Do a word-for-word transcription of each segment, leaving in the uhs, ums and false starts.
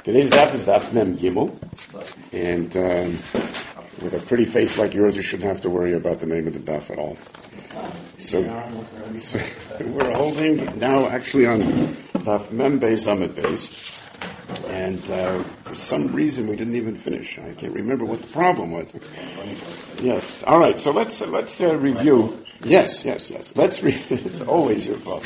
Today's daf is daf Mem Gimel, and um, with a pretty face like yours, you shouldn't have to worry about the name of the daf at all. So, so we're holding now actually on daf Mem Beis Amud Beis, and uh, for some reason we didn't even finish. I can't remember what the problem was. Yes. All right. So let's uh, let's uh, review. Yes, yes, yes. Let's re- It's always your fault.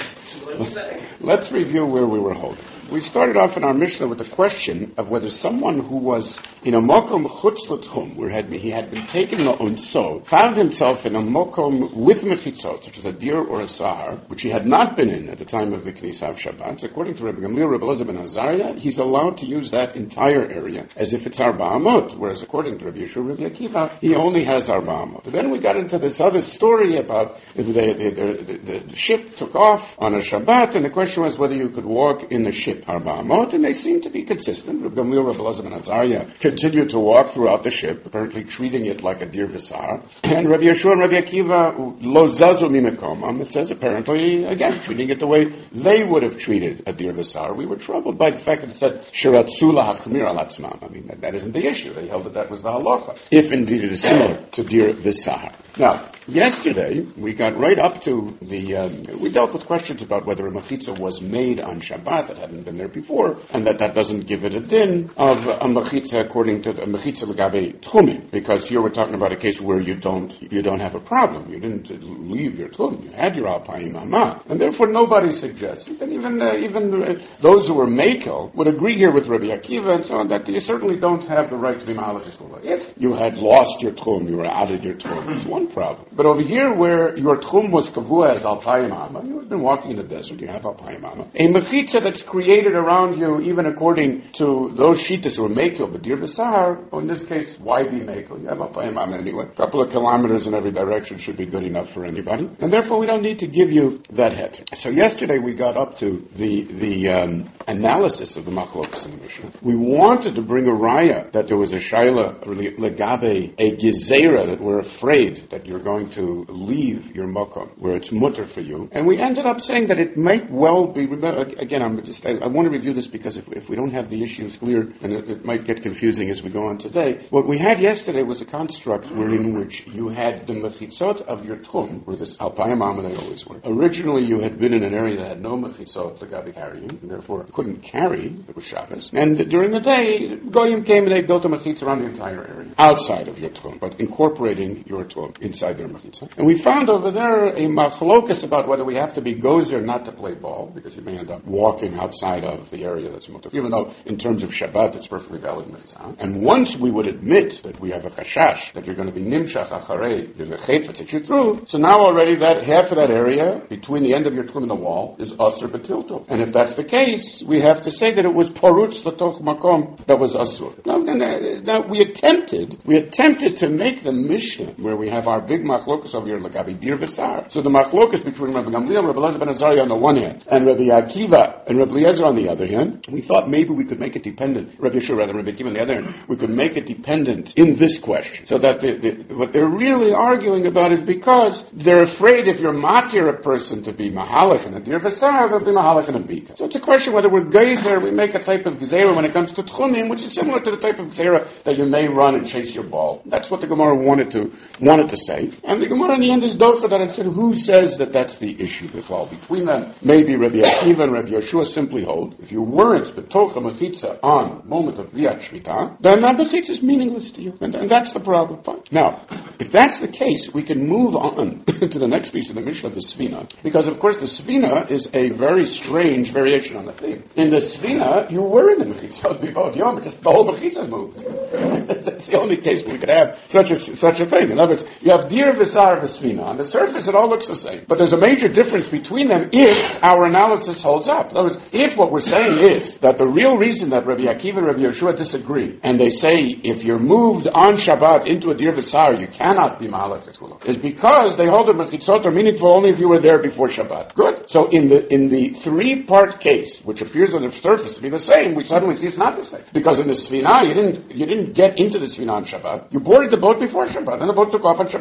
Let's review where we were holding. We started off in our Mishnah with the question of whether someone who was in a mokom chutz l'tchum, where had, he had been taken l'unso, found himself in a mokom with mechitzot, such as a deer or a sahar, which he had not been in at the time of the Knesset of Shabbat. So according to Rabbi Gamliel, Rabbi Elazar ben Azariah, he's allowed to use that entire area as if it's arba amot, whereas according to Rabbi Yeshua, Rabbi Akiva, he only has arba amot. Then we got into this other story about the, the, the, the, the ship took off on a Shabbat, and the question was whether you could walk in the ship arba amot, and they seem to be consistent. Rabbi Gamliel, Rabbi Elazar ben Azariah continued to walk throughout the ship, apparently treating it like a deer visar. And Rabbi Yeshua and Rabbi Akiva, lo zazu mimekomam, it says apparently, again, treating it the way they would have treated a deer visar. We were troubled by the fact that it said, shiratzula hachmir al atzmam. I mean, that, that isn't the issue. They held that that was the halacha, if indeed it is similar to deer visar. Now, yesterday, we got right up to the, um, we dealt with questions about whether a mechitza was made on Shabbat that hadn't been there before, and that that doesn't give it a din of a mechitza according to the mechitza l'gavei tchumim, because here we're talking about a case where you don't, you don't have a problem. You didn't leave your tchum. You had your alpayim amah, and therefore nobody suggests, even, even, uh, even uh, those who were mekel would agree here with Rabbi Akiva and so on, that you certainly don't have the right to be ma'alach yisrael. If you had lost your tchum, you were out of your tchum, it's one problem. But over here, where your tchum was kavua as alpayim amah, you have been walking in the desert, you have alpayim amah. A mechitza that's created around you, even according to those shittas who are mekel, but deer v'sahar, well, in this case, why be mekel? You have alpayim amah anyway. A couple of kilometers in every direction should be good enough for anybody, and therefore we don't need to give you that heter. So yesterday we got up to the the um, analysis of the machlokas in the Mishnah. We wanted to bring a raya that there was a shaila legabe, a gezerah, that we're afraid that you're going to leave your makom where it's mutter for you, and we ended up saying that it might well be. Remember, again, I'm just I, I want to review this because if, if we don't have the issues clear, and it, it might get confusing as we go on today. What we had yesterday was a construct wherein which you had the mechitzot of your tchum, where this alpayim amah they always were. Originally, you had been in an area that had no mechitzot legabe carrying, and therefore couldn't carry. It was Shabbos. And during the day, goyim came and they built a mechitza around the entire area, outside of your tchum, but incorporating your tchum inside their mechitza. And we found over there a machlokas about whether we have to be gozer not to play ball, because you may end up walking outside of the area that's mutar, even though in terms of Shabbat it's perfectly valid mitzvah. And once we would admit that we have a chashash, that you're going to be nimshach acharei, the chayfetz that you're through, so now already that half of that area between the end of your tchum and the wall is asur b'tiltul. And if that's the case, we have to say that it was parutz l'toch makom that was asur. Now, now, now we attempted, we attempted to make the Mishnah where we have our big machlokas over here, lagabi dir v'sar. So the machlokas between Rabbi Gamliel, Rabbi Elazar ben Azariah on the one hand, and Rabbi Akiva and Rabbi Eliezer on the other hand, we thought maybe we could make it dependent, Rabbi Yeshua rather than Rabbi Akiva on the other hand, we could make it dependent in this question. So that the, the, what they're really arguing about is because they're afraid if you're matir a person to be mahalach and a dir v'sar, they'll be mahalach and a bika. So it's a question whether we're gezer, we make a type of gzera when it comes to tchumim, which is similar to the type of gzera that you may run and chase your ball. That's what the Gemara wanted to wanted to say. And the Gemara in the end is docha that and said, who says that that's the issue with all between them? Maybe Rabbi Akiva and Rabbi Yeshua simply hold, if you weren't betocha mechitza on moment of viyat shvita, then that mechitza is meaningless to you. And, and that's the problem. Fine. Now, if that's the case, we can move on to the next piece of the Mishnah, the Svina. Because, of course, the Svina is a very strange variation on the theme. In the Svina, you were in the Mechitza before Yom, because the whole Mechitza moved. That's the only case where we could have such a, such a thing. In other words, you have Dir V'Sar V'Svina. On the surface, it all looks the same. But there's a major difference between them if our analysis holds up. In other words, if what we're saying is that the real reason that Rabbi Akiva and Rabbi Yeshua disagree, and they say if you're moved on Shabbat into a Dir V'Sar, you cannot be Mahalach Yitzchullah, is because they hold that Mechitzot are meaningful only if you were there before Shabbat. Good. So in the in the three-part case, which appears on the surface to be the same, we suddenly see it's not the same. Because in the Sfina, you didn't you didn't get into the Sfina on Shabbat. You boarded the boat before Shabbat, and the boat took off on Shabbat. That was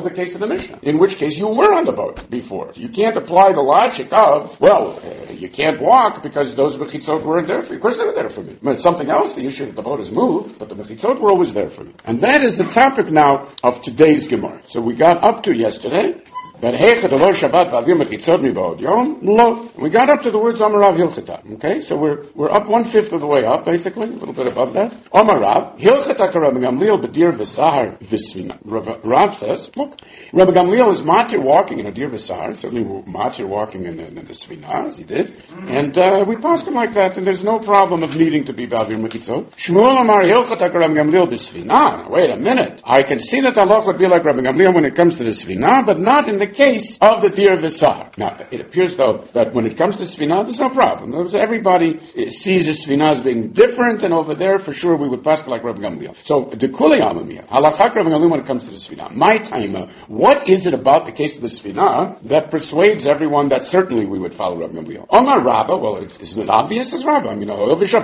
was the case of the Mishnah, in which case you were on the boat before. You can't apply the logic of, well, uh, you can't walk because those mechitzot weren't there for you. Of course they were there for me. But it's something else, the issue that the boat has moved, but the mechitzot were always there for me. And that is the topic now of today's Gemara. So we got up to yesterday, that Heicha Delo Shabbat V'Avir Mechitzot Miba'od Yom Lo. We got up to the words Amarav Hilcheta. Okay, so we're we're up one fifth of the way up, basically, a little bit above that. Amarav Hilcheta Karab Gamliel B'Dir V'Sahar V'Svina. Rav says, look, Rabbi Gamliel is matir walking in a dir v'sahar. Certainly, matir walking in, in, in the svina, as he did, and uh, we pass him like that, and there's no problem of needing to be B'Avir Mechitzot. Shmuel Amar Hilcheta Karab Gamliel B'Svina. Wait a minute, I can see that Allah would be like Rabbi Gamliel when it comes to the svina, but not in the case of the dir v'sahar. Now, it appears though that when it comes to svina, there's no problem. There's, everybody sees the svina as being different, and over there, for sure, we would pass like Rabbi Gamliel. So, the kuli amamiyah, halachak Rabbi Gamliel when it comes to the svina. My time, what is it about the case of the svina that persuades everyone that certainly we would follow Rabbi Gamliel? Omar Rabba, well, it, isn't it obvious as Rabba? I mean,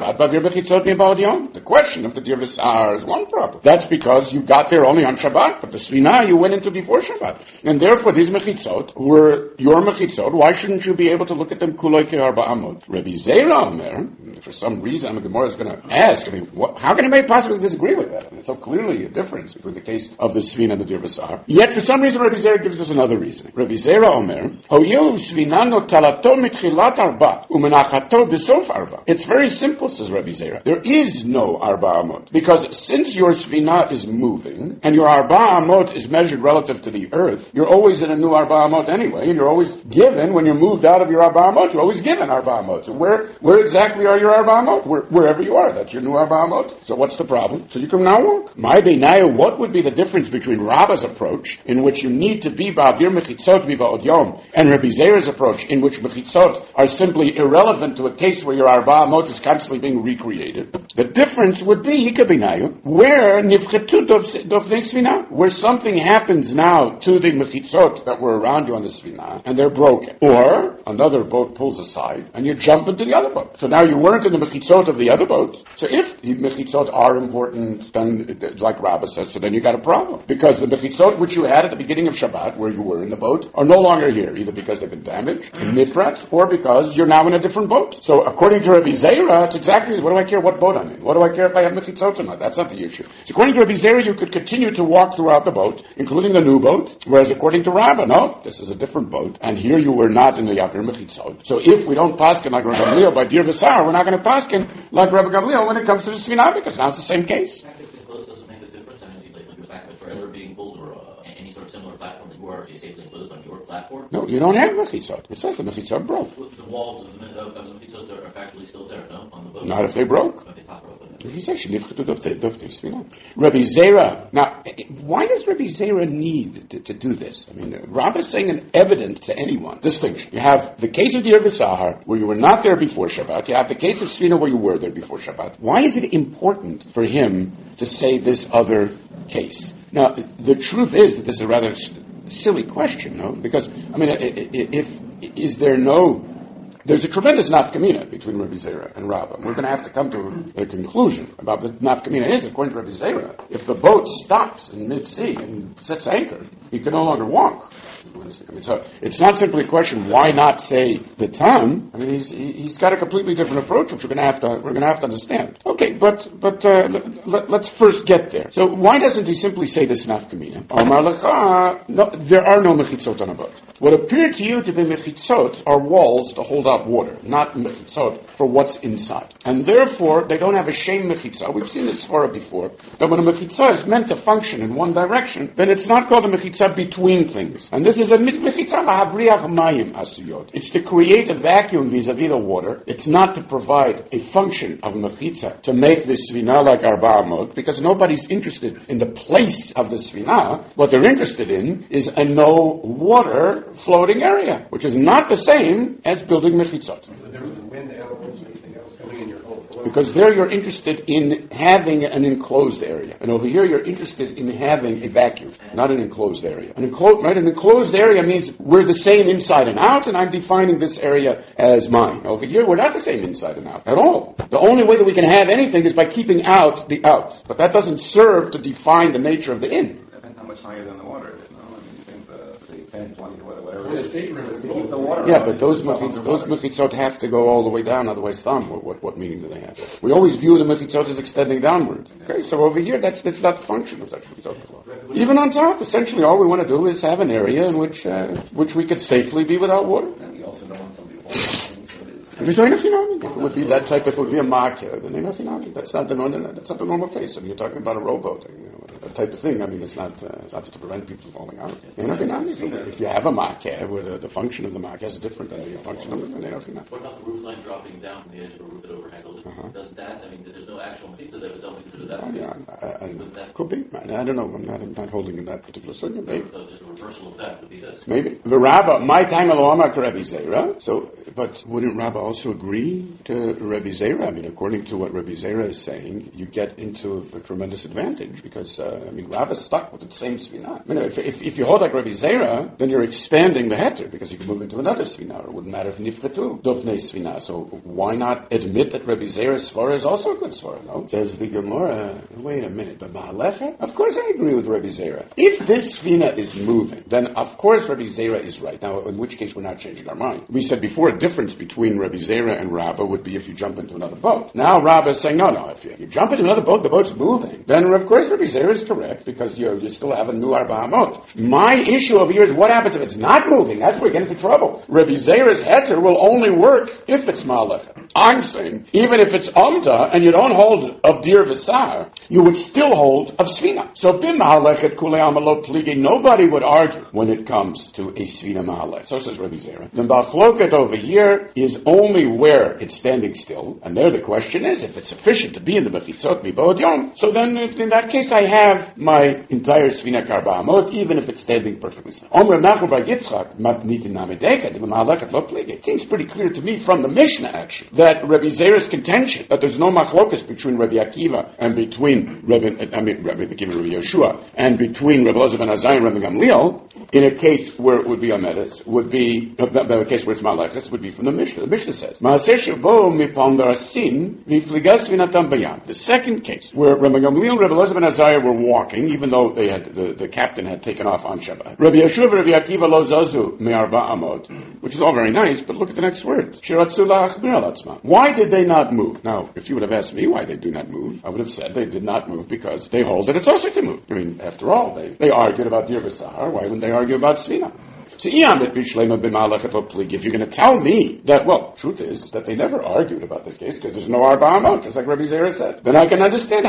the question of the dir v'sahar is one problem. That's because you got there only on Shabbat, but the svina you went into before Shabbat, and therefore these mechitzot were your mechitzot. Why shouldn't you be able to look at them kuloi ke'arba amot? Rabbi Zera Omer, for some reason, the Gemara is going to ask, I mean, what, how can anybody possibly disagree with that? I mean, it's so clearly a difference between the case of the svina and the dir v'sahar. Yet, for some reason, Rabbi Zera gives us another reason. Rabbi Zera Omer, hoyu svinano talato mitchilat arba umenachato besof arba. It's very simple, says Rabbi Zera. There is no arba amot, because since your svina is moving and your arba amot is measured relative to the earth, you're always in a new arba amot anyway, and you're always given, when you're moved out of your arba amot, you're always given arba amot. So where, where exactly are your arba amot? Where, wherever you are, that's your new arba amot. So what's the problem? So you can now walk. My beinayu, what would be the difference between Rabba's approach, in which you need to be ba'avir mechitzot miba'od yom, and Rabbi Zera's approach, in which mechitzot are simply irrelevant to a case where your arba amot is constantly being recreated? The difference would be, yika beinayu, where nifchetu dofnei svina, where something happens now to the mechitzot that were around you on the svina, and they're broken. Or, another boat pulls aside, and you jump into the other boat. So now you weren't in the mechitzot of the other boat. So if the mechitzot are important, then, like Rabbah says, so then you got a problem. Because the mechitzot which you had at the beginning of Shabbat, where you were in the boat, are no longer here, either because they've been damaged, nifrat, or because you're now in a different boat. So according to Rabbi Zera, it's exactly, what do I care what boat I'm in? What do I care if I have mechitzot or not? That's not the issue. So according to Rabbi Zera, you could continue to walk throughout the boat, including the new boat, whereas according to Rabbah, no, this is a different boat, and here you were not in the Yavir Mechitzot. So if we don't paskin like Rabbi Gamliel by dir v'sahar, we're not going to paskin like Rabbi Gamliel when it comes to the svina, because now it's the same case. Doesn't make a difference. I mean, like, like the back of a trailer being pulled, or uh, any sort of similar platform that you are safely enclosed on your platform. No, you don't have mechitzot. It says the mechitzot broke. The walls of the, of the mechitzot are factually still there, no, on the boat. Not if they broke. If they top broke. He says Rabbi Zera. Now, why does Rabbi Zera need to, to do this? I mean, Rabbah is saying an evident to anyone distinction. You have the case of dir v'sahar, where you were not there before Shabbat. You have the case of svina, where you were there before Shabbat. Why is it important for him to say this other case? Now, the truth is that this is a rather silly question, no? Because, I mean, if, is there no... There's a tremendous nafkamina between Rabbi Zera and Rabbah. We're going to have to come to a conclusion about the nafkamina is, according to Rabbi Zera, if the boat stops in mid-sea and sets anchor, he can no longer walk. I mean, so it's not simply a question, why not say the tam? I mean, he's he's got a completely different approach, which we're going to have to we're going to have to understand. Okay, but but uh, let, let's first get there. So why doesn't he simply say this nafkamina? Omar lecha, no, there are no mechitzot on a boat. What appear to you to be mechitzot are walls to hold out water, not mechitzot for what's inside. And therefore, they don't have a shem mechitzah. We've seen this far before, that when a mechitzah is meant to function in one direction, then it's not called a mechitzah between things. And this is a mechitzah lahavriach mayim asuyot. It's to create a vacuum vis-a-vis the water. It's not to provide a function of mechitzah, to make the svina like arba amot, because nobody's interested in the place of the svina. What they're interested in is a no water floating area, which is not the same as building mechitzot. Because there you're interested in having an enclosed area. And over here you're interested in having a vacuum, not an enclosed area. An enclosed, right? An enclosed area means we're the same inside and out, and I'm defining this area as mine. Over here we're not the same inside and out at all. The only way that we can have anything is by keeping out the out. But that doesn't serve to define the nature of the in. Depends how much higher than the water is. No? I mean, ten, twenty, whatever it is. To keep the water Yeah, out. but those mechitzot, those mechitzot have to go all the way down, otherwise, thumb. What, what, what meaning do they have? We always view the mechitzot as extending downwards. Okay, so over here, that's that's not the function of such mechitzot. Even on top, essentially, all we want to do is have an area in which uh, which we could safely be without water. And we also don't want somebody to hold on. If it would be that type, if it would be a marker, then ain't nothing on it. That's not the normal. That's not the normal case. I mean, you're talking about a rowboat, you know, that type of thing. I mean, it's not. Uh, it's not just to prevent people from falling out. Ain't nothing on it. If you have a marker, where the, the function of the marker is different than the function of it, then ain't nothing on it. What about the roof line dropping down from the edge of a roof that overhangs? Uh-huh. Does that? I mean, there's no actual pizza there, but don't we consider that? Oh, yeah, I, I, I, could be. I, I don't know. I'm not. I'm not holding in that particular segment. Maybe. So just a reversal of that would be this. Maybe the Rabbah. My time alone, Rabbi Zera. So, but wouldn't Rabbah also agree to Rabbi Zera? I mean, according to what Rabbi Zera is saying, you get into a tremendous advantage because uh, I mean, Rabbah's stuck with the same sfina. I mean, if, if if you hold like Rabbi Zera, then you're expanding the heter because you can move into another sfina. It wouldn't matter if nifkatu dofnei sfina. So why not admit that Rabbi Zera's svara is also a good svara? No, says the Gemara. Wait a minute, but Ma'alecha? Of course, I agree with Rabbi Zera. If this sfina is moving, then of course Rabbi Zera is right. Now, in which case we're not changing our mind. We said before a difference between Rabbi Zera and Rabbah would be if you jump into another boat. Now Rabbah is saying, no, no, if you, if you jump into another boat, the boat's moving. Then of course Rabbi Zera is correct because you you still have a new Arba Amot. My issue over here is what happens if it's not moving? That's where we get into trouble. Rabbi Zera's heter will only work if it's Ma'alecha. I'm saying, even if it's Amda and you don't hold of Dir V'Sar, you would still hold of Svina. So Bim Ma'alechet Kulei Amalot Pligi, nobody would argue when it comes to a Svina Ma'alech. So says Rabbi Zera. The Bachloket over here is only where it's standing still, and there the question is, if it's sufficient to be in the Mechitzot Mibod Yom, so then if in that case I have my entire Svina Karba Amot, even if it's standing perfectly still. Omer Nachur Bar Yitzchak, Matnitin Namedeka, the Ma'alechet Lo Pligi. It seems pretty clear to me from the Mishnah, actually, that Rabbi Zera's contention, that there's no machlokas between Rabbi Akiva and between Rabbi, I mean, Rabbi Akiva and Rabbi Yeshua, and between Rabbi Elazar ben Azai and Rabbi Gamliel, in a case where it would be a medes, would be, uh, in a case where it's malachas, would be from the Mishnah. The Mishnah says, the second case, where Rabbi Gamliel and Rabbi Elazar ben Azai were walking, even though they had, the, the captain had taken off on Shabbat. Rabbi Yeshua and Rabbi Akiva lo zazu me'arba amot, which is all very nice, but look at the next words. Why did they not move? Now, if you would have asked me why they do not move, I would have said they did not move because they hold that it's also to move. I mean, after all, they, they argued about Dir V'Sahar. Why wouldn't they argue about Svina? So, if you're going to tell me that, well, truth is that they never argued about this case because there's no Arba Amot, just like Rabbi Zera said, then I can understand.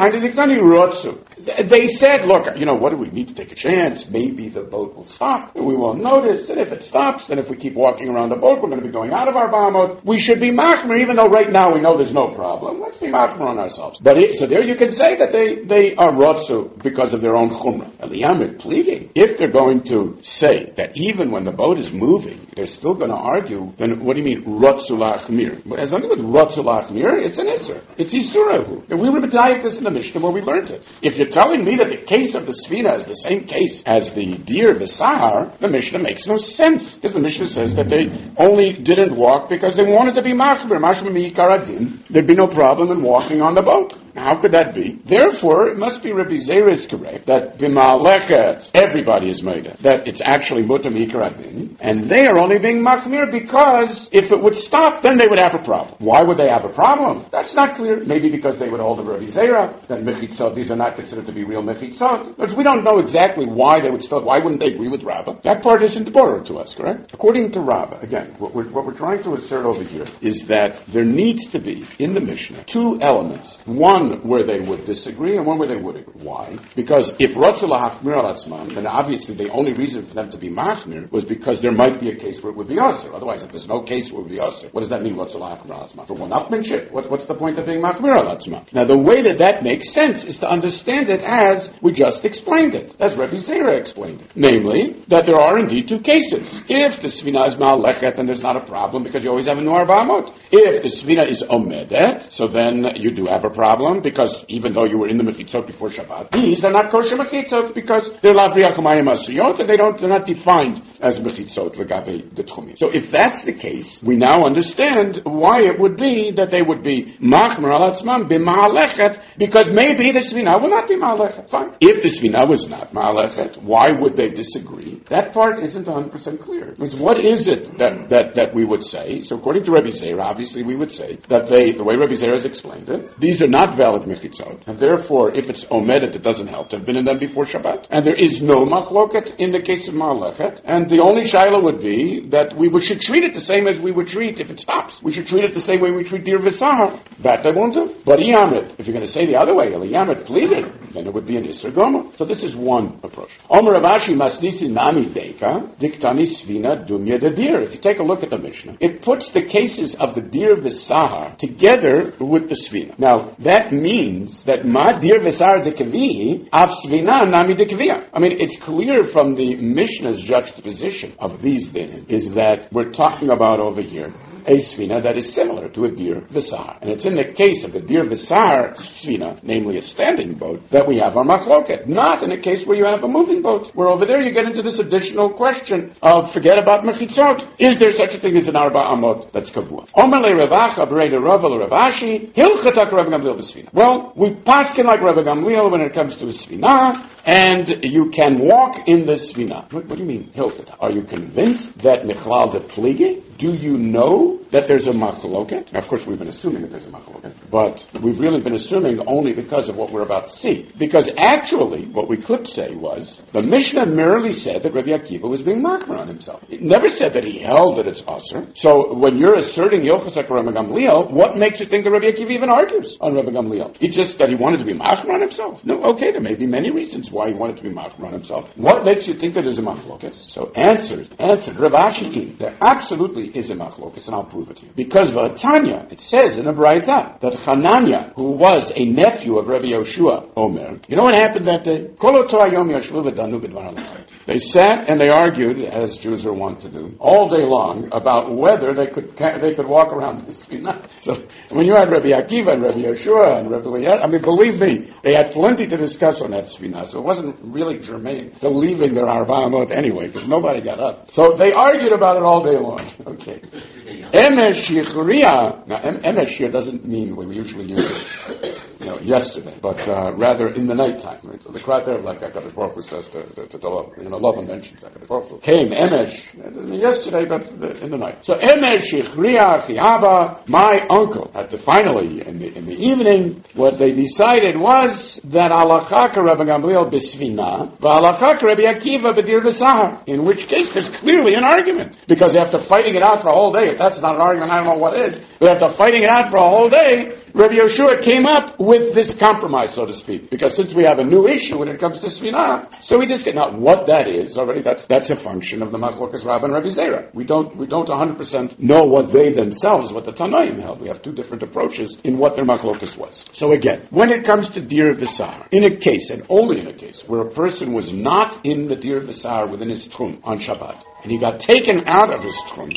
They said, look, you know, what do we need to take a chance? Maybe the boat will stop and we won't notice. And if it stops, then if we keep walking around the boat, we're going to be going out of Arba Amot. We should be machmer, even though right now we know there's no problem. Let's be machmer on ourselves. But it, so there you can say that they, they are rotzu because of their own chumrah. Eliyamid pleading. If they're going to say that even when when the boat is moving, they're still going to argue, then what do you mean, Rotzu la'achmir? But as long as Rotzu la'achmir, it's an Isser. It's Yisurahu. And we were medayik this in the Mishnah where we learned it. If you're telling me that the case of the Sfina is the same case as the Dir V'Sahar, the Mishnah makes no sense. Because the Mishnah says that they only didn't walk because they wanted to be machmir. Mashma mi'ikar adin. There'd be no problem in walking on the boat. How could that be? Therefore, it must be Rabbi Zera is correct that b'ma'alecha everybody is made it, that it's actually mutar mi'ikar adin, and they are only being machmir because if it would stop, then they would have a problem. Why would they have a problem? That's not clear. Maybe because they would hold the Rabbi Zera that mechitzot, these are not considered to be real mechitzot. But we don't know exactly why they would still. Why wouldn't they agree with Rabbah? That part isn't borrowed to us, correct? According to Rabbah, again, what we're, what we're trying to assert over here is that there needs to be in the Mishnah two elements. One where they would disagree and one where they would agree. Why? Because if Rotzu lahachmir al atzman, then obviously the only reason for them to be machmir was because there might be a case where it would be aser. Otherwise, if there's no case where it would be aser, what does that mean, Rotzu lahachmir al atzman? For one-upmanship, what, what's the point of being machmir al atzman? Now, the way that that makes sense is to understand it as we just explained it, as Rabbi Zera explained it. Namely, that there are indeed two cases. If the Sfina is ma'alechet, then there's not a problem because you always have a nuar ba'amot. If the Sfina is omedet, so then you do have a problem. problem because even though you were in the mechitzot before Shabbat, these are not kosher mechitzot because they're lavriach mayim asiyot and they don't, they're not defined as mechitzot legabe the tchumim. So if that's the case, we now understand why it would be that they would be machmer al atzmam b'ma'alechet, because maybe the svina will not be ma'alechet. Fine. If the svina was not ma'alechet, why would they disagree? That part isn't one hundred percent clear. Because what is it that, that, that we would say? So according to Rebbe Zera, obviously we would say that they, the way Rebbe Zera has explained it, these are not valid mechitzot, and therefore if it's omedet, it doesn't help to have been in them before Shabbat, and there is no machloket in the case of ma'alechet, and the only shaila would be that we would, should treat it the same as we would treat if it stops. We should treat it the same way we treat dir v'sahar. That they won't do. But iyamrit, if you're going to say the other way, iyamrit pleading, then it would be an isser goma. So this is one approach. Omer Rav Ashi masnisi nami deka diktani svina dumya de dir. If you take a look at the Mishnah, it puts the cases of the dir v'sahar together with the svina. Now that means that ma dir v'sahar de kavi av svina nami de kavia. I mean, it's clear from the Mishnah's juxtaposition of these din is that we're talking about over here a svina that is similar to a dir v'sahar. And it's in the case of the dir v'sahar svina, namely a standing boat, that we have our machloket. Not in a case where you have a moving boat, where over there you get into this additional question of forget about mechitzot. Is there such a thing as an arba amot that's kavua? Omer le Ravacha b'rei Rav le Ravashi hilchatak Rav Gamliel b'svina. Well, we paskin like Rav Gamliel when it comes to a svina, and you can walk in the svina. What, what do you mean hilchatak? Are you convinced that mechlal de pligi? Do you know that there's a machloket? Now, of course, we've been assuming that there's a machloket, but we've really been assuming only because of what we're about to see. Because actually, what we could say was, the Mishnah merely said that Rabbi Akiva was being machmer on himself. It never said that he held that it's aser. So when you're asserting Yochasak Rabbi Gamliel, what makes you think that Rabbi Akiva even argues on Rabbi Gamliel? It's just that he wanted to be machmer on himself? No, okay, there may be many reasons why he wanted to be machmer on himself. What makes you think that there's a machloket? So answer, answer, Rav Ashi, there absolutely is a machloket, and I'll prove it to you. Because Vatanya, it says in a Braita that Hananya, who was a nephew of Rabbi Yoshua Omer, you know what happened that day? They sat and they argued, as Jews are wont to do, all day long about whether they could they could walk around the Sfinah. So when you had Rabbi Akiva and Rabbi Yoshua and Rabbi Eliezer, I mean, believe me, they had plenty to discuss on that Sfinah, so it wasn't really germane to leaving their Arba Amot anyway, because nobody got up. So they argued about it all day long. Okay. Emesh Yichriya. Now, Emesh here doesn't mean we usually use it, you know, yesterday, but uh, rather in the nighttime. Right? So the cry there, like HaKadosh Baruch Hu says to to, to, to Love, you know, Love mentions HaKadosh Baruch Hu came Emesh yesterday, but in the night. So Emesh Yichriya Chiaba, my uncle, at the finally in the in the evening, what they decided was that Alachak Rabbi Gamliel b'svina, v'Alachak Rabbi Akiva b'dir v'sahar. In which case, there's clearly an argument, because after fighting it out for a whole day, if that's not an argument, I don't know what is. But after fighting it out for a whole day, Rabbi Yoshua came up with this compromise, so to speak, because since we have a new issue when it comes to Sfinah, so we just get, now what that is, already that's that's a function of the Machlokas Rabbah and Rabbi Zera. We don't we don't one hundred percent know what they themselves, what the Tanaim held. We have two different approaches in what their Machlokas was. So again, when it comes to Dir V'Sahar, in a case, and only in a case, where a person was not in the Dir V'Sahar within his Tchum on Shabbat, and he got taken out of his Tchum,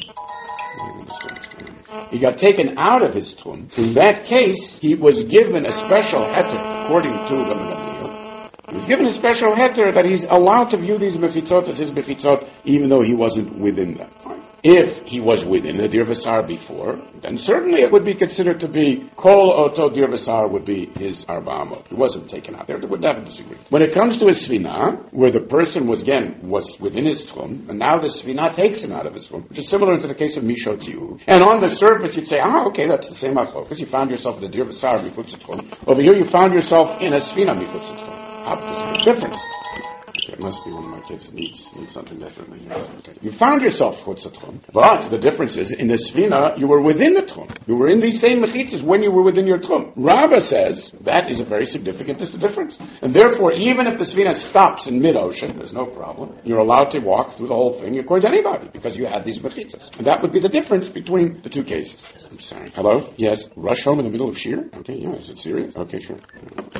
he got taken out of his Tchum. In that case, he was given a special heter, according to the Gamliel. He was given a special heter that he's allowed to view these mechitzot as his mechitzot, even though he wasn't within them. If he was within the Dir V'Sahar before, then certainly it would be considered to be Kol Oto Dir V'Sahar would be his Arba Amot. He wasn't taken out there. They would never disagree. When it comes to a Sfinah, where the person was, again, was within his Tchum, and now the Sfinah takes him out of his Tchum, which is similar to the case of Mishot Tiu. And on the surface, you'd say, ah, okay, that's the same Achlo, because you found yourself in the Dir V'Sahar Miputz Tchum. Over here, you found yourself in a Sfinah Miputz Tchum. How does it difference? It must be one of my kids needs needs something desperately. You found yourself chutz tchum, but the difference is in the Sfina you were within the tchum. You were in these same mechitzas when you were within your tchum. Rabbah says that is a very significant difference, and therefore even if the Sfina stops in mid ocean, there's no problem. You're allowed to walk through the whole thing according to anybody because you had these mechitzas, and that would be the difference between the two cases. I'm sorry. Hello. Yes. Rush home in the middle of Shir. Okay. Yeah. Is it serious? Okay. Sure.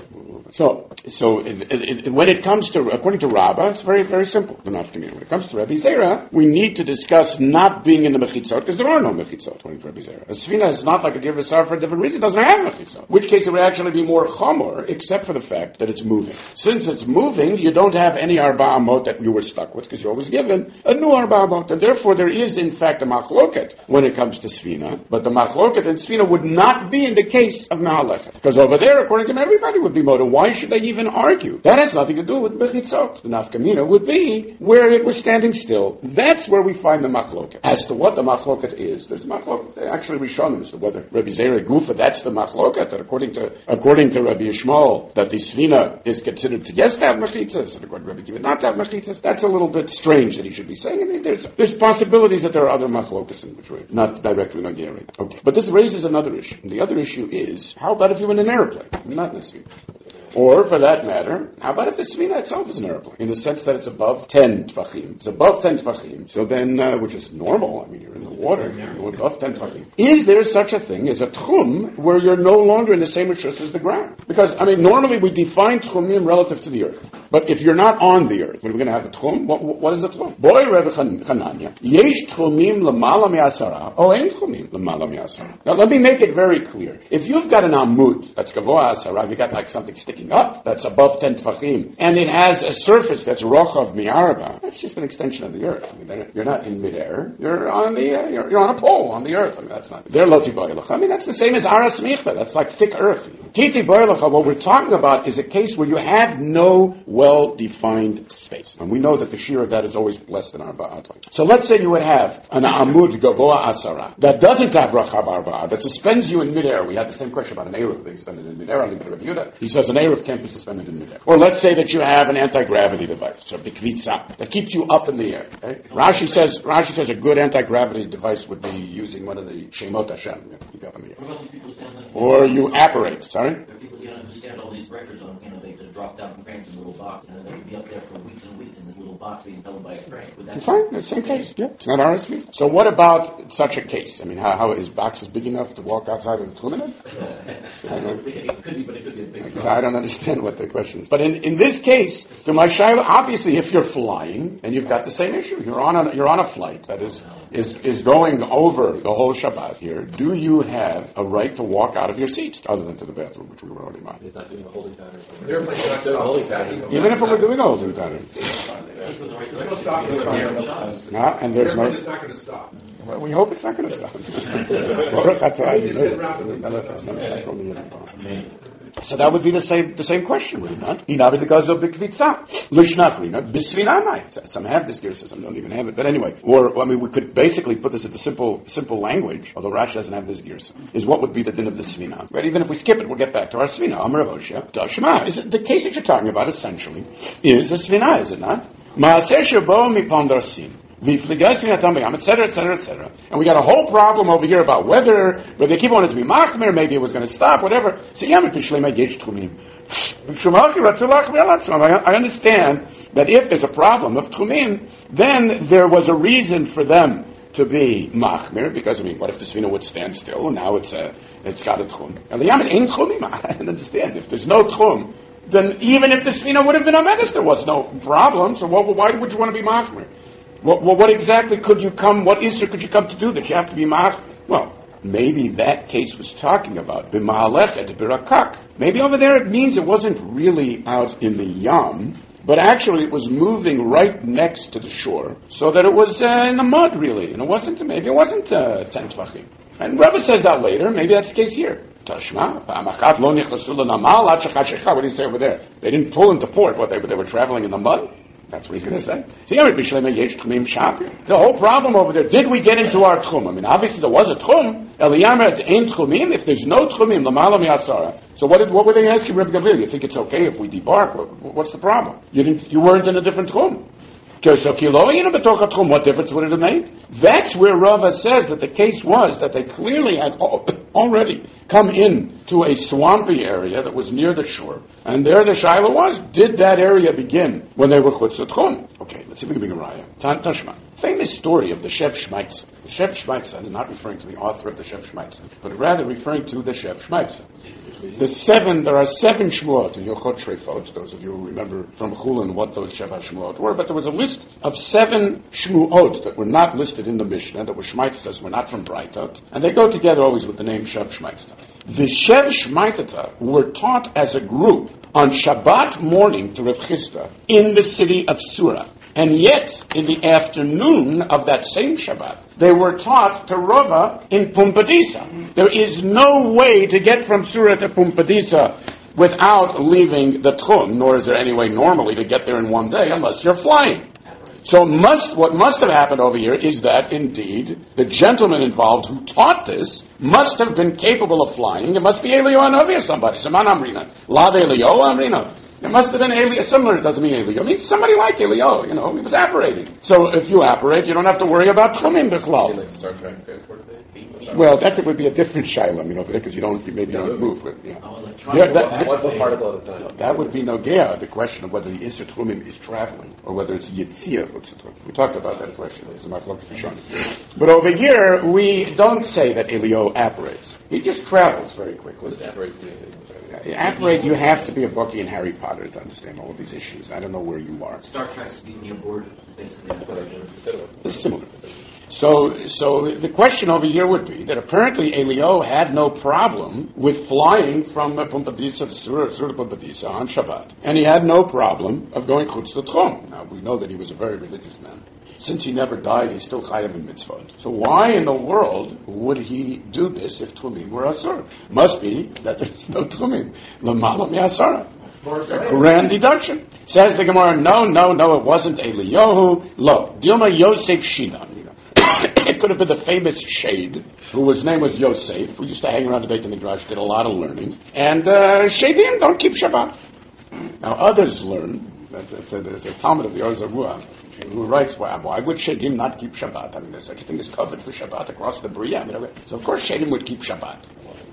So, so it, it, it, when it comes to, according to Rabbah, it's very, very simple, the nafkamina. When it comes to Rabbi Zera, we need to discuss not being in the mechitzot, because there are no mechitzot, according to Rabbi Zera. A svina is not like a dir v'sar for a different reason, it doesn't have mechitzot. In which case it would actually be more chamor, except for the fact that it's moving. Since it's moving, you don't have any arba amot that you were stuck with, because you're always given a new arba amot. And therefore there is, in fact, a machloket when it comes to svina, but the machloket and svina would not be in the case of mehalechet. Because over there, according to him, everybody would be moda. Why should they even argue? That has nothing to do with mechitzot. The nafkamina would be where it was standing still. That's where we find the machloket. As to what the machloket is, there's machloket. Actually, we show them as to whether Rabbi Zera Gufa, that's the machloket, that according to according to Rabbi Yishmael, that the svina is considered to yes to have mechitzas, and according to Rabbi Kiva not to have mechitzas. That's a little bit strange that he should be saying. I mean, there's there's possibilities that there are other machlokas in which we're not directly negating. Okay, but this raises another issue. And the other issue is, how about if you're in an airplane, not in a svina? Or, for that matter, how about if the svina itself is an airplane, in the sense that it's above ten tfachim? It's above ten tfachim, so then, uh, which is normal, I mean, you're in the water, you're above ten tfachim. Is there such a thing as a tchum where you're no longer in the same rishus as the ground? Because, I mean, normally we define tchumim relative to the earth. But if you're not on the earth, when we're going to have a tchum, what, what is the tchum? Boy, Rebbe Chananya, yesh tchumim l'mala mi'asara, o ein tchumim l'mala mi'asara. Now, let me make it very clear. If you've got an amud, that's gavoa asara, you've got like something sticking up, that's above ten tfachim, and it has a surface that's rochav mi'arba, that's just an extension of the earth. I mean, you're not in midair, you're on the, uh, you're, you're on a pole on the earth. I mean, that's not, they're loti boilacha. I mean, that's the same as aras michta, that's like thick earth. Titi boilacha, what we're talking about is a case where you have no well-defined space. And we know that the shear of that is always blessed in arba'at. So let's say you would have an amud gavoa asara that doesn't have rachab arba'at, that suspends you in midair. We had the same question about an eruv being suspended in midair. He says an eruv can't be suspended in midair. Or let's say that you have an anti-gravity device, so bikvitza, that keeps you up in the air. Okay? Rashi says Rashi says a good anti-gravity device would be using one of the Shemot Hashem. You know, keep you up in the air. Or you apparate. Sorry? There are people, you know, who stand all these records on, you know, they just drop down from cranes in a little box, and they would be up there for weeks and weeks in this little box being held by a crane. Would that it's fine. It's the same case. Yeah. It's not R S V. So what about such a case? I mean, how, how is boxes big enough to walk outside of the tournament? It could be, but it could be a big problem. I don't understand what the question is. But in, in this case, to my shaila, obviously, if you're flying and you've got the same issue, you're on a you're on a flight that is is is going over the whole Shabbat here. Do you have a right to walk out of your seat, other than to the bathroom, which we were already on? He's not doing a holding pattern. They're not doing a holding pattern. Even if we were doing a holding pattern. There's no stop. No, and there's no. It's not going to stop. Well, we hope it's not going to stop. So that would be the same the same question, would it not? Some have this gear, some don't even have it. But anyway, or I mean, we could basically put this into simple simple language, although Rashi doesn't have this gear. Is what would be the din of the svina? But even if we skip it, we'll get back to our svina. Amar Avosha, Dashma. Is it the case that you're talking about? Essentially, is a svina? Is it not? Maaser shebo mipon darsin. et cetera, et cetera, et cetera. And we got a whole problem over here about whether, whether they keep wanting to be machmer, maybe it was going to stop, whatever. I understand that if there's a problem of tchumim, then there was a reason for them to be machmer, because, I mean, what if the svina would stand still? Now it's a, it's got a tchum. I don't understand. If there's no tchum, then even if the svina would have been a menace, there was no problem. So what, why would you want to be machmer? What, what, what exactly could you come, what issue could you come to do that you have to be mach? Well, maybe that case was talking about b'ma'alechet b'rakak. Maybe over there it means it wasn't really out in the yam, but actually it was moving right next to the shore, so that it was uh, in the mud really, and it wasn't, maybe it wasn't uh, ten tfachim. And Rebbe says that later, maybe that's the case here. Tashma, what do you say over there? They didn't pull into port, what, they, they were traveling in the mud? That's what he's going to say. The whole problem over there, did we get into our tchum? I mean, obviously there was a tchum. Eliyamer ain't tchumim. If there's no tchumim, l'mala mi'asara. So what did, what were they asking Rebbe Gabriel? You think it's okay if we debark? What, what's the problem? You didn't, you weren't in a different tchum. So what difference would it have made? That's where Rava says that the case was that they clearly had already come in to a swampy area that was near the shore, and there the shaila was, did that area begin when they were chutz l'tchum? Okay, let's see if we can bring a raya. Tashma. Famous story of the Shev Shmaitza. The Shev Shmaitza, I'm not referring to the author of the Shev Shmaitza, but rather referring to the Shev Shmaitza. The seven, there are seven Shmuot in Yochot Shrefot, those of you who remember from Chulin what those Sheva Shmuot were, but there was a list of seven Shmuot that were not listed in the Mishnah, that were Shmaitzas, were not from Braitot, and they go together always with the name Shev Shmaitza. The Shev Shmaitata were taught as a group on Shabbat morning to Rav Chisda in the city of Surah. And yet, in the afternoon of that same Shabbat, they were taught to Rava in Pumpadisa. There is no way to get from Surah to Pumpadisa without leaving the Tchum, nor is there any way normally to get there in one day unless you're flying. So must, what must have happened over here is that, indeed, the gentleman involved who taught this must have been capable of flying. It must be Elio Hanavi or somebody. Saman Amrina. Lav Elio Amrina. It must have been Elio. Similar, it doesn't mean Elio. It means somebody like Elio, you know, he was apparating. So if you apparate, you don't have to worry about Tchumim Bichlal. Like Star Trek sort of thing? Well, that would be a different Shilam, you know, because you don't, you maybe don't move. But, yeah. Yeah, that, One one particle at a time. that would be Nogea, the question of whether the Isser Tchumim is traveling, or whether it's Yitzia Chutz Tchumim. We talked about that question. It's a Machlok Fishon. But over here, we don't say that Elio apparates. He just travels very quickly. What does apparates mean? Apparate, you have to be a Bucky and Harry Potter to understand all of these issues. I don't know where you are. Star Trek's being aboard, basically. That's what I do. It's similar. So, so the question over here would be that apparently Elio had no problem with flying from Pumpadisa to Surah, Surah Pumpadisa on Shabbat. And he had no problem of going chutz l'tchum. Now, we know that he was a very religious man. Since he never died, he's still chayav in mitzvot. So why in the world would he do this if Tchumim were asur? Must be that there's no Tchumim. L'mala mi'asara. A grand deduction. Says the Gemara, no, no, no, it wasn't Eliyahu. Lo, Dilma Yosef Shina. It could have been the famous Shade, whose name was Yosef, who used to hang around the Beit HaMidrash, did a lot of learning. And uh, Shadim don't keep Shabbat. Now others learn. That's, that's a, there's a Talmud of the Or Zarua who writes, why, why would Shadim not keep Shabbat? I mean, there's such a thing as covered for Shabbat across the Bria. I mean, so of course Shadim would keep Shabbat.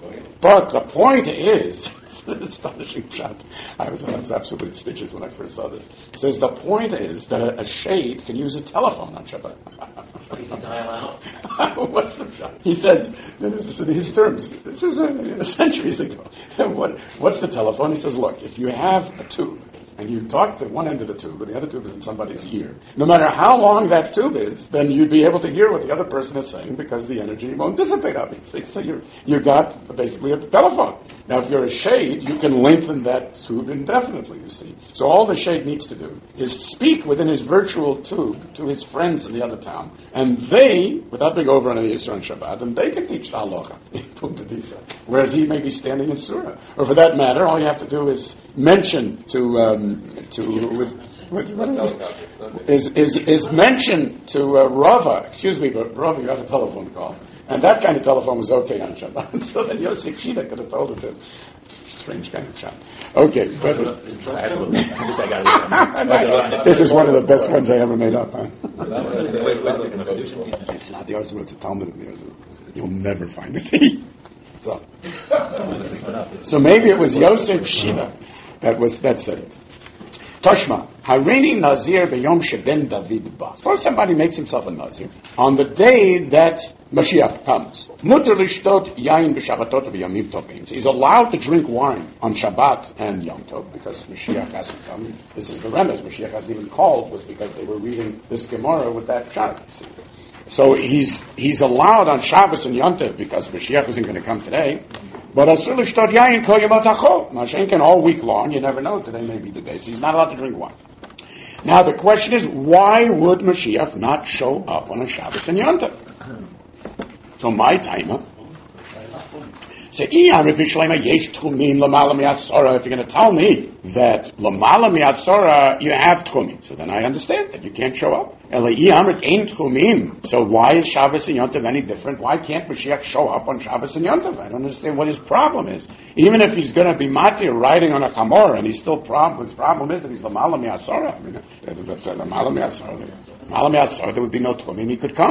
But the point is, it's an astonishing shot. I was, I was absolutely stitches when I first saw this. It says the point is that a, a shade can use a telephone on Shabbat. You can dial out. What's the shot? He says, this is in his terms, this is uh, centuries ago. what, what's the telephone? He says, look, if you have a tube, and you talk to one end of the tube, and the other tube is in somebody's ear, no matter how long that tube is, then you'd be able to hear what the other person is saying because the energy won't dissipate, obviously. So you you got basically a telephone. Now, if you're a shade, you can lengthen that tube indefinitely, you see. So all the shade needs to do is speak within his virtual tube to his friends in the other town, and they, without being over on the Yisra and Shabbat, and they can teach the halacha in Pumbedisa, whereas he may be standing in Surah. Or for that matter, all you have to do is mention to um, to with, with, with is is is mention to uh, Rava. Excuse me, but Rava, you have a telephone call, and that kind of telephone was okay on Shabbat. So then Yosef Shina could have told it to. Strange kind of shot. Okay, but this is one of the best ones I ever made up. Huh? It's not the Arzum, it's a Talmud of the Arzum. You'll never find it. So, so maybe it was Yosef Shina that was that said it. Toshma, Harini Nazir b'yom sheben David ba. Suppose somebody makes himself a Nazir on the day that Mashiach comes. Muter lishtot yain b'Shabbatot v'yamim tovim. He's allowed to drink wine on Shabbat and Yom Tov because Mashiach hasn't come. This is the remez. Mashiach hasn't even called was because they were reading this Gemara with that shot. So he's he's allowed on Shabbos and Yom Tov because Mashiach isn't going to come today. But asur lishtot yain kol yomot hachol. Mashenken all week long. You never know. Today may be the day. So he's not allowed to drink wine. Now the question is, why would Mashiach not show up on a Shabbos and Yom Tov? So my timer. So if you're going to tell me that Lamala mi'atzora you have tchumim, so then I understand that you can't show up. So why is Shabbos and Yom Tov any different? Why can't Mashiach show up on Shabbos and Yom Tov? I don't understand what his problem is. Even if he's going to be matir riding on a chamor, and he's still problem. His problem is that he's Lamala mi'atzora. I mean, Lamala mi'atzora. Lamala mi'atzora. There would be no tchumim. He could come.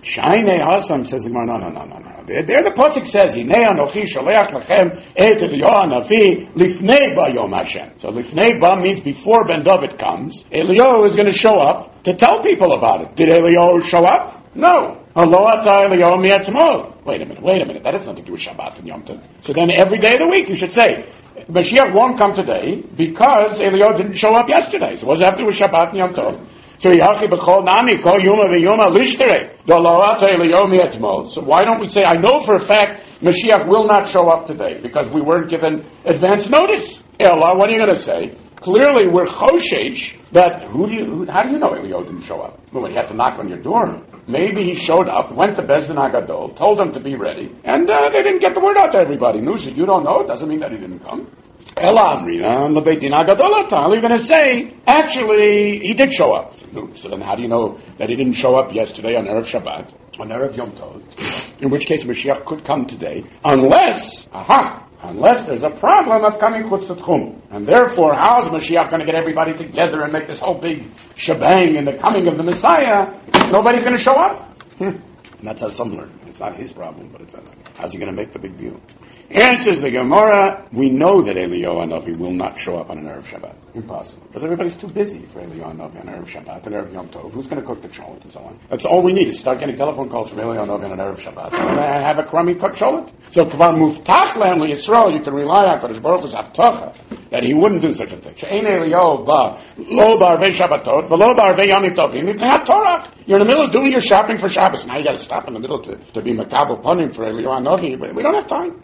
Shainei Hasam says, no, no, no, no, no, no. There, there the Pasuk says, Hinei Anochi Shaleach Lachem Et Eliyahu Hanavi Lifnei Ba Yom Hashem. So Lifnei Ba means before Ben David comes, Eliyahu is going to show up to tell people about it. Did Eliyahu show up? No. Halo ata Eliyahu mi'atzmo. Wait a minute, wait a minute. That has nothing to do with Shabbat and Yom Tov. So then every day of the week you should say, Mashiach won't come today because Eliyahu didn't show up yesterday. So what does that have to do with Shabbat and Yom Tov? So Yachi b'chol nami kol yuma v'yuma lishtere dolawata Eliyahu mi'atzmo. So why don't we say, I know for a fact Mashiach will not show up today because we weren't given advance notice. Ella, what are you going to say? Clearly we're choshesh that who do you, who, how do you know Eliyahu didn't show up? Well, he had to knock on your door. Maybe he showed up, went to Bezdin Agadol, told them to be ready, and uh, they didn't get the word out to everybody. Nusha, you don't know, it doesn't mean that he didn't come. Ela Amrina, Lebeitin Agadol Atal, you're going to say, actually, he did show up. So then how do you know that he didn't show up yesterday on Erev Shabbat, on Erev Yom Tov? In which case Mashiach could come today, unless, aha, unless there's a problem of coming chutz tchum. And therefore, how is Mashiach going to get everybody together and make this whole big shebang in the coming of the Messiah? Nobody's going to show up. Hmm. That's how some learn. It's not his problem, but it's how's he going to make the big deal? Answers the Gemara, we know that Eliyahu Hanavi will not show up on an Erev Shabbat. Impossible. Because everybody's too busy for Eliyahu Hanavi on Erev Shabbat and Erev Yom Tov. Who's going to cook the cholent and so on? That's all we need is start getting telephone calls from Eliyahu Hanavi on an Erev Shabbat and have a crummy cooked cholent. So Kvar Muftach Lehem Yisrael, you can rely on Kodesh Baruch Hu's Haftacha that he wouldn't do such a thing. She'ein Eliyahu ba lo b'arvei Shabbatot v'lo b'arvei Yomim Tovim mipnei Torah. You're in the middle of doing your shopping for Shabbos. Now you got to stop in the middle to, to be makabel panim for Eliyahu Hanavi, but we don't have time.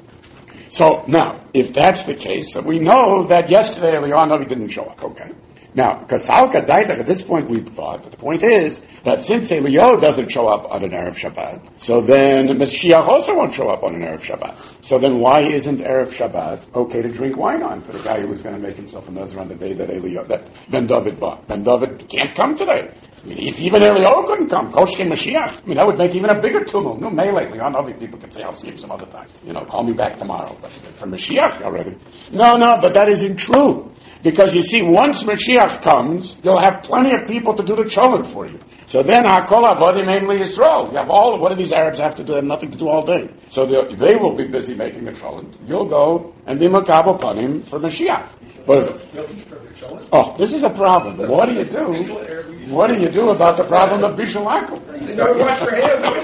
So, now, if that's the case, we know that yesterday Eliyahu Hanavi didn't show up, okay? Now, Kasalka Daitach, at this point we thought, that the point is, that since Eliyahu doesn't show up on an Erev Shabbat, so then Mashiach also won't show up on an Erev Shabbat. So then why isn't Erev Shabbat okay to drink wine on for the guy who was going to make himself a Nazir on the day that Eliyahu, that Ben David bought? Ben David can't come today. I mean, if even Eliyahu couldn't come, Koshkin Mashiach, I mean, that would make even a bigger tumult. No, melee, Eliyahu, people could say, I'll see him some other time. You know, call me back tomorrow. But for Mashiach already. No, no, but that isn't true. Because you see, once Mashiach comes, you'll have plenty of people to do the cholent for you. So then, HaKol Avodim Ein Yisrael. You have all, what do these Arabs have to do? They have nothing to do all day. So they will be busy making the cholent. You'll go and be makabel panim for Mashiach. But, oh, this is a problem. What do you do? What do you do about the problem of Bishul Akel? You start wash your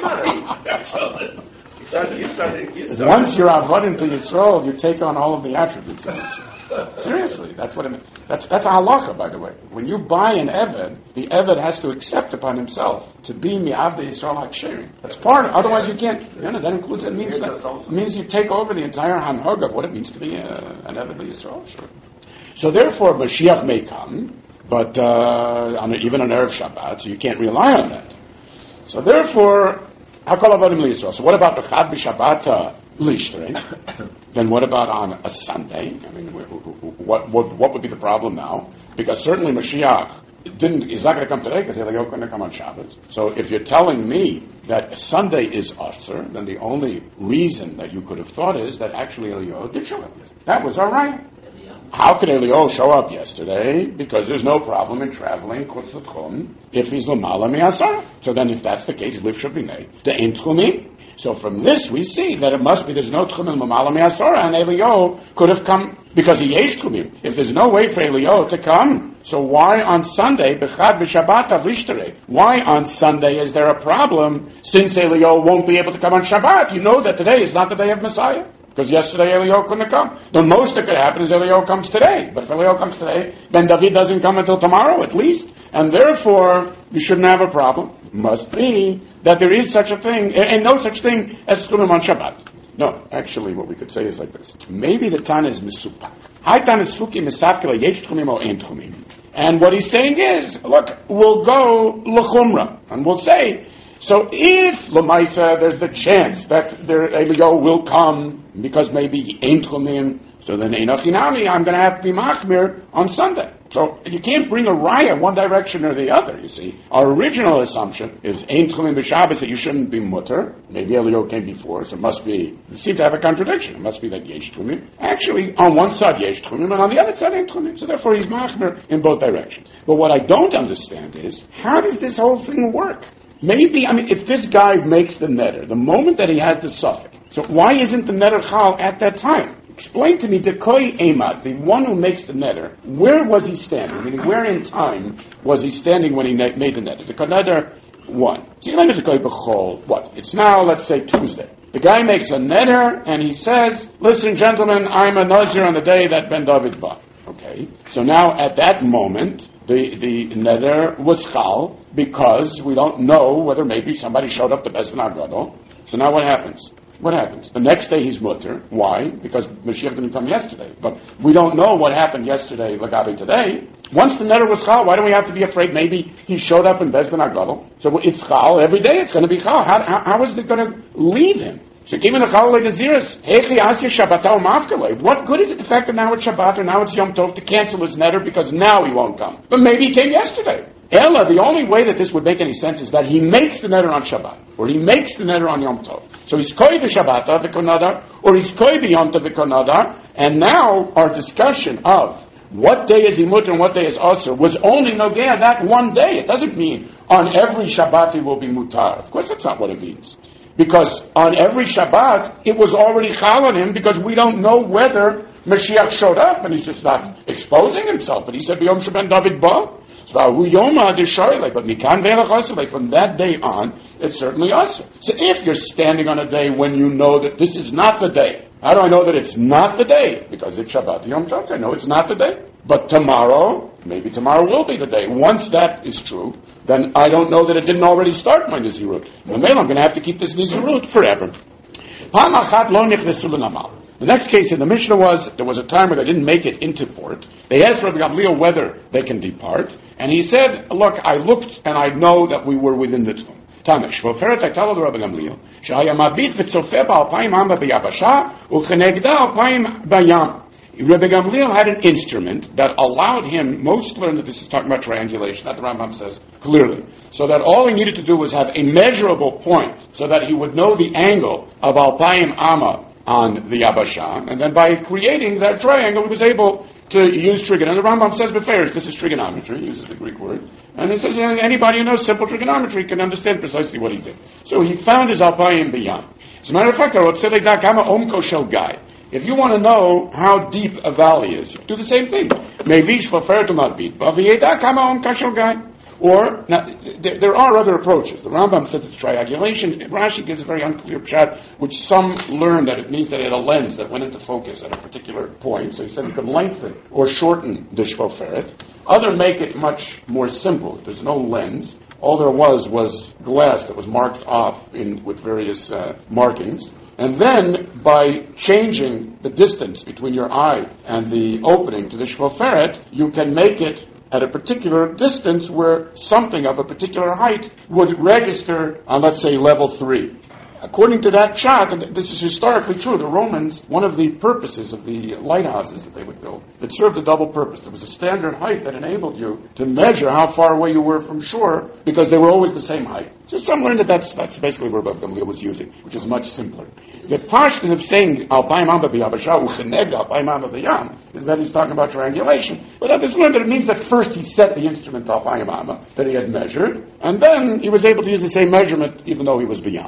hands. You start, you start, you start. Once you're avodim to Yisrael, you take on all of the attributes of Yisrael. Seriously, that's what it means. That's that's a halacha, by the way. When you buy an eved, the eved has to accept upon himself to be mi'avdei Yisrael HaKsherim. That's part of it. Otherwise, you can't. You know, that includes. It means that it means you take over the entire hanhog of what it means to be a, an eved of Yisrael. Sure. So therefore, Mashiach may come, but uh, on a, even on Erev Shabbat, so you can't rely on that. So therefore, Hakol Avodim L'Yisrael. So what about the Chad B'Shabbat L'Ishtrei? Then what about on a Sunday? I mean, what, what what would be the problem now? Because certainly Mashiach didn't, he's not going to come today because Eliyahu couldn't come on Shabbos. So if you're telling me that Sunday is usher, then the only reason that you could have thought is that actually Eliyahu did show up yesterday. That was all right. How could Eliyahu show up yesterday? Because there's no problem in traveling chutz l'tchum if he's l'mala mi'asara. So then if that's the case, liv should be made. The ein tchumim. So from this we see that it must be there's no tchumim l'mala mi'asara, and Eliyahu could have come because he yesh tchumim. If there's no way for Eliyahu to come, so why on Sunday, b'chad b'shabbat avishtere? Why on Sunday is there a problem since Eliyahu won't be able to come on Shabbat? You know that today is not the day of Messiah. Because yesterday Eliyahu couldn't have come. The most that could happen is Eliyahu comes today. But if Eliyahu comes today, Ben David doesn't come until tomorrow at least. And therefore, you shouldn't have a problem. Must be that there is such a thing, and no such thing as tchumim on Shabbat. No, actually what we could say is like this. Maybe the Tana is misupak. Hai Tana suki misafkela yesh tchumim or ein tchumim. And what he's saying is, look, we'll go l'chumra. And we'll say, so if Lamaisa, there's the chance that there Eliyahu will come because maybe ain't chumim, so then einachinami, I'm going to have to be machmir on Sunday. So you can't bring a raya one direction or the other. You see, our original assumption is ain't chumim b'Shabbos that you shouldn't be mutter. Maybe Eliyahu came before, so it must be. It seems to have a contradiction. It must be that yesh chumim. Actually, on one side yesh chumim, and on the other side ain't chumim. So therefore, he's machmir in both directions. But what I don't understand is how does this whole thing work? Maybe, I mean, if this guy makes the neder, the moment that he has the suffix, so why isn't the neder chal at that time? Explain to me, the koi emat, the one who makes the neder, where was he standing? Meaning, where in time was he standing when he ne- made the neder? The neder one. What? It's now, let's say, Tuesday. The guy makes a neder, and he says, listen, gentlemen, I'm a nazir on the day that Ben David bought. Okay. So now, at that moment, the, the neder was chal, because we don't know whether maybe somebody showed up to Beis Gadol. So now what happens? What happens? The next day he's mutter. Why? Because Mashiach didn't come yesterday. But we don't know what happened yesterday, Lagabi today. Once the neder was chal, why do we have to be afraid maybe he showed up in Beis Gadol? So it's chal, every day it's going to be chal. How, how, how is it going to leave him? So even the chal le'naziris, hechi asya shabbatau mafkele. What good is it the fact that now it's Shabbat or now it's Yom Tov to cancel his neder because now he won't come? But maybe he came yesterday. Ella, the only way that this would make any sense is that he makes the neder on Shabbat, or he makes the neder on Yom Tov. So he's koi b'Shabbat v'konadar, or he's koi b'Yom Tov v'konadar, and now our discussion of what day is he mutter and what day is asur was only nogea that one day. It doesn't mean on every Shabbat he will be mutar. Of course that's not what it means. Because on every Shabbat, it was already chal on him because we don't know whether Mashiach showed up, and he's just not exposing himself. But he said, B'yom sheben David ba. But from that day on, it's certainly asur. So if you're standing on a day when you know that this is not the day, how do I know that it's not the day? Because it's Shabbat Yom Tov. I know it's not the day. But tomorrow, maybe tomorrow will be the day. Once that is true, then I don't know that it didn't already start my Nizirut. I'm going to have to keep this Nizirut forever. The next case in the Mishnah was, there was a time where they didn't make it into port. They asked Rabbi Gamliel whether they can depart. And he said, look, I looked and I know that we were within the Tchum. Tamish, Voferet Aktala Rabbi Gamliel, Shaya Mabit v'tzofeh ba'alpayim hamba b'yabasha, u'chenegda alpayim b'yam. Rabbi Gamliel had an instrument that allowed him, most learn that this is talking about triangulation, that the Rambam says clearly, so that all he needed to do was have a measurable point, so that he would know the angle of alpayim amma on the Yabasha, and then by creating that triangle, he was able to use trigonometry. And the Rambam says, Beferish, this is trigonometry, he uses the Greek word, and he says anybody who knows simple trigonometry can understand precisely what he did. So he found his alpayim b'yam. As a matter of fact, omko shel gai. If you want to know how deep a valley is, you do the same thing. Mevish v'feret u'madbit, b'aviyeda kama omka shel gai. Or, now, there, there are other approaches. The Rambam says it's triangulation. Rashi gives a very unclear pshat, which some learn that it means that it had a lens that went into focus at a particular point. So he said you could lengthen or shorten the shvoferet. Others make it much more simple. There's no lens. All there was was glass that was marked off in with various uh, markings. And then, by changing the distance between your eye and the opening to the shvoferet, you can make it at a particular distance where something of a particular height would register on, let's say, level three. According to that pshat, and this is historically true, the Romans, one of the purposes of the lighthouses that they would build, it served a double purpose. There was a standard height that enabled you to measure how far away you were from shore, because they were always the same height. So some learned that that's, that's basically what Rabbi Gamliel was using, which is much simpler. The pashtus of saying, Alpayim Amba b'Yabasha, Ucheneg Alpayim Amba b'Yam, is that he's talking about triangulation. But others learned that it means that first he set the instrument Alpayim Amba that he had measured, and then he was able to use the same measurement even though he was beyond.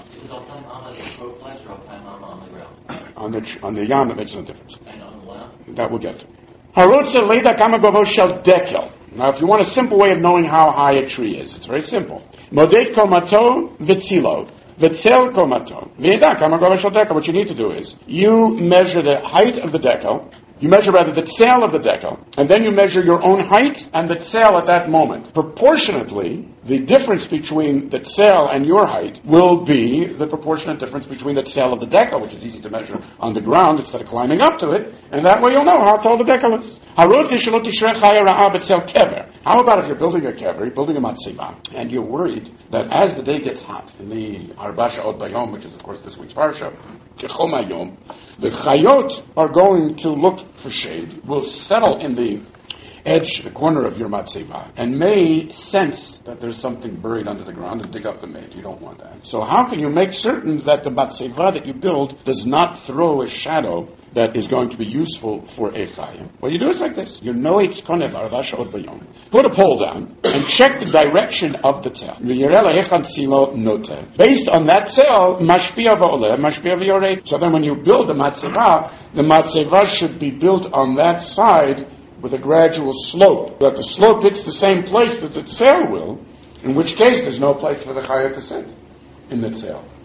On the on the yam, that makes no difference. That we'll get to. Harotza leida kama govo shel dekel. Now, if you want a simple way of knowing how high a tree is, it's very simple. Modet komato v'tzilo v'tzel komato v'yeda kama govo shel dekel. What you need to do is you measure the height of the dekel. You measure rather the tzel of the dekel, and then you measure your own height and the tzel at that moment. Proportionately, the difference between the tzel and your height will be the proportionate difference between the tzel of the dekel, which is easy to measure on the ground instead of climbing up to it, and that way you'll know how tall the dekel is. How about if you're building a kever, you're building a matziva, and you're worried that as the day gets hot, in the Arba Sha'ot Bayom, which is of course this week's parsha, Kechom Hayom, the chayot are going to look for shade, will settle in the edge, the corner of your matzeva, and may sense that there's something buried under the ground and dig up the mate. You don't want that. So how can you make certain that the matzeva that you build does not throw a shadow that is going to be useful for a chayim? Well, you do it like this. You know it's konev arba sha'ot bayom. Put a pole down and check the direction of the tzel. Based on that tzel, mashpia v'oleh, mashpia v'yoreh. So then when you build the matzeva, the matzeva should be built on that side with a gradual slope. That the slope hits the same place that the tzel will, in which case there's no place for the chayah to sit in the tzel.